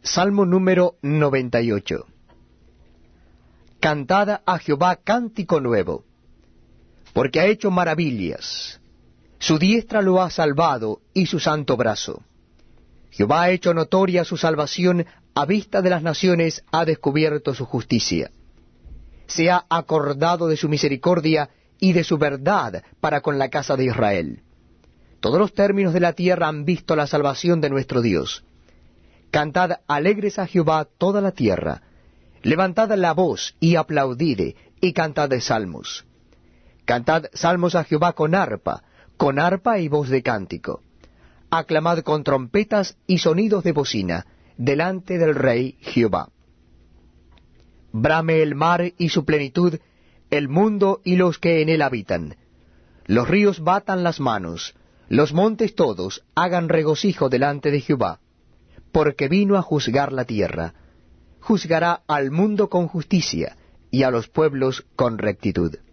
Salmo número 98. Cantad a Jehová cántico nuevo, porque ha hecho maravillas. Su diestra lo ha salvado y su santo brazo. Jehová ha hecho notoria su salvación, a vista de las naciones ha descubierto su justicia. Se ha acordado de su misericordia y de su verdad para con la casa de Israel. Todos los términos de la tierra han visto la salvación de nuestro Dios. Cantad alegres a Jehová toda la tierra. Levantad la voz y aplaudid, y cantad de salmos. Cantad salmos a Jehová con arpa y voz de cántico. Aclamad con trompetas y sonidos de bocina, delante del Rey Jehová. Brame el mar y su plenitud, el mundo y los que en él habitan. Los ríos batan las manos, los montes todos hagan regocijo delante de Jehová, porque vino a juzgar la tierra. Juzgará al mundo con justicia, y a los pueblos con rectitud.